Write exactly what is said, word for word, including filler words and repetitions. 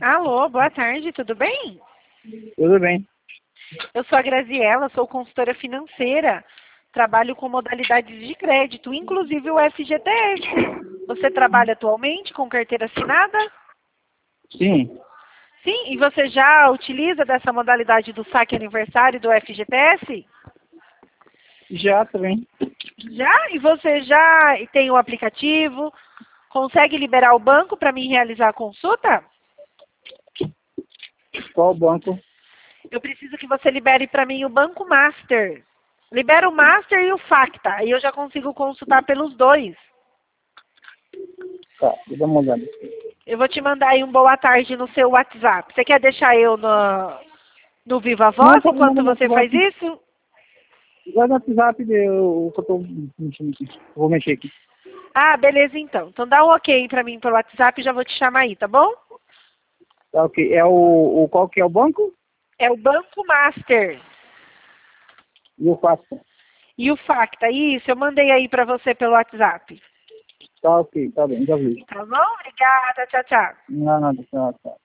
Alô, boa tarde, tudo bem? Tudo bem. Eu sou a Graziela, sou consultora financeira. Trabalho com modalidades de crédito, inclusive o F G T S. Você trabalha atualmente com carteira assinada? Sim, Sim, e você já utiliza dessa modalidade do saque aniversário do F G T S? já também. Já? E você já tem o aplicativo? Consegue liberar o banco para mim realizar a consulta? Qual banco? Eu preciso que você libere para mim o Banco Master. Libera o Master e o Facta. Aí eu já consigo consultar pelos dois. Tá, vou dar uma olhada. Eu vou te mandar aí um boa tarde no seu WhatsApp. Você quer deixar eu no, no Viva Não, Voz pode mandar enquanto no você faz WhatsApp. isso? Vai no WhatsApp, eu, eu tô mexendo aqui. Vou mexer aqui. Ah, beleza então. Então dá um ok para mim pelo WhatsApp e já vou te chamar aí, tá bom? Tá, ok. É o, o qual que é o banco? É o Banco Master. E o Facta. E o Facta, isso, eu mandei aí para você pelo WhatsApp. Tá, ok, tá bem, já vi. Tá bom? Obrigada, tchau, tchau. Não, nada, tá, tá.